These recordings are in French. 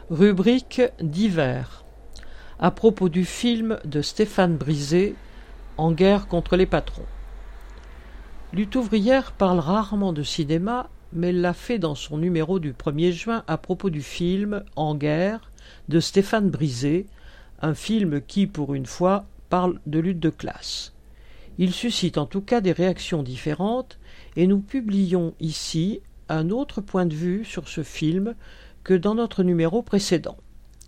Rubrique divers. À propos du film de Stéphane Brisé, En guerre contre les patrons. Lutte ouvrière parle rarement de cinéma, mais elle l'a fait dans son numéro du 1er juin à propos du film En guerre de Stéphane Brisé, un film qui, pour une fois, parle de lutte de classe. Il suscite en tout cas des réactions différentes, et nous publions ici un autre point de vue sur ce film que dans notre numéro précédent.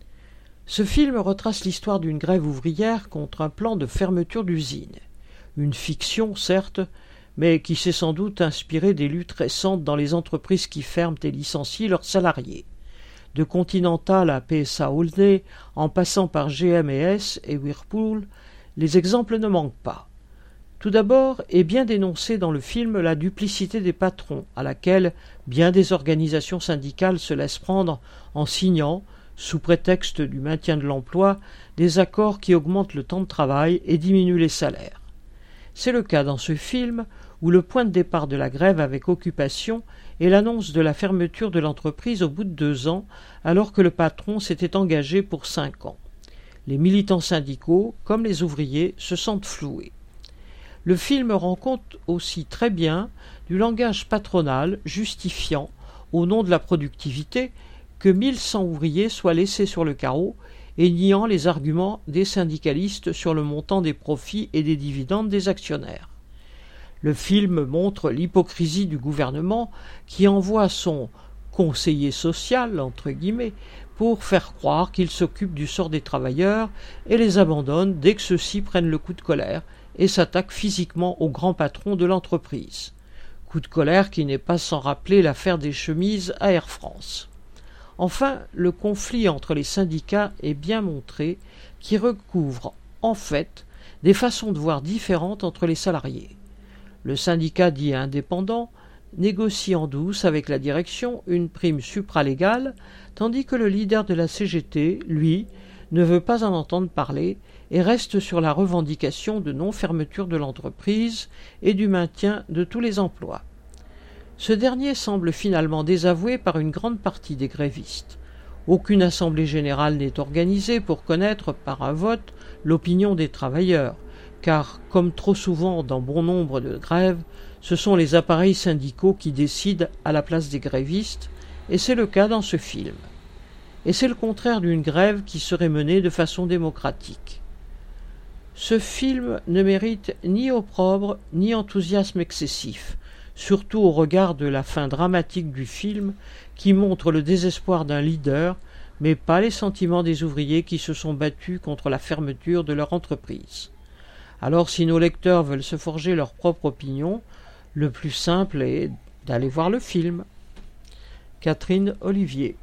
Ce film retrace l'histoire d'une grève ouvrière contre un plan de fermeture d'usine. Une fiction, certes, mais qui s'est sans doute inspirée des luttes récentes dans les entreprises qui ferment et licencient leurs salariés. De Continental à PSA Holding, en passant par GM&S et Whirlpool, les exemples ne manquent pas. Tout d'abord est bien dénoncée dans le film la duplicité des patrons, à laquelle bien des organisations syndicales se laissent prendre en signant, sous prétexte du maintien de l'emploi, des accords qui augmentent le temps de travail et diminuent les salaires. C'est le cas dans ce film où le point de départ de la grève avec Occupation est l'annonce de la fermeture de l'entreprise au bout de 2 ans, alors que le patron s'était engagé pour 5 ans. Les militants syndicaux, comme les ouvriers, se sentent floués. Le film rend compte aussi très bien du langage patronal justifiant, au nom de la productivité, que 1100 ouvriers soient laissés sur le carreau et niant les arguments des syndicalistes sur le montant des profits et des dividendes des actionnaires. Le film montre l'hypocrisie du gouvernement qui envoie son « conseiller social » entre guillemets, pour faire croire qu'il s'occupe du sort des travailleurs et les abandonne dès que ceux-ci prennent le coup de colère et s'attaque physiquement au grand patron de l'entreprise. Coup de colère qui n'est pas sans rappeler l'affaire des chemises à Air France. Enfin, le conflit entre les syndicats est bien montré, qui recouvre, en fait, des façons de voir différentes entre les salariés. Le syndicat dit indépendant négocie en douce avec la direction une prime supralégale, tandis que le leader de la CGT, lui, ne veut pas en entendre parler et reste sur la revendication de non-fermeture de l'entreprise et du maintien de tous les emplois. Ce dernier semble finalement désavoué par une grande partie des grévistes. Aucune assemblée générale n'est organisée pour connaître par un vote l'opinion des travailleurs, car, comme trop souvent dans bon nombre de grèves, ce sont les appareils syndicaux qui décident à la place des grévistes, et c'est le cas dans ce film. Et c'est le contraire d'une grève qui serait menée de façon démocratique. Ce film ne mérite ni opprobre ni enthousiasme excessif, surtout au regard de la fin dramatique du film qui montre le désespoir d'un leader, mais pas les sentiments des ouvriers qui se sont battus contre la fermeture de leur entreprise. Alors si nos lecteurs veulent se forger leur propre opinion, le plus simple est d'aller voir le film. Catherine Olivier.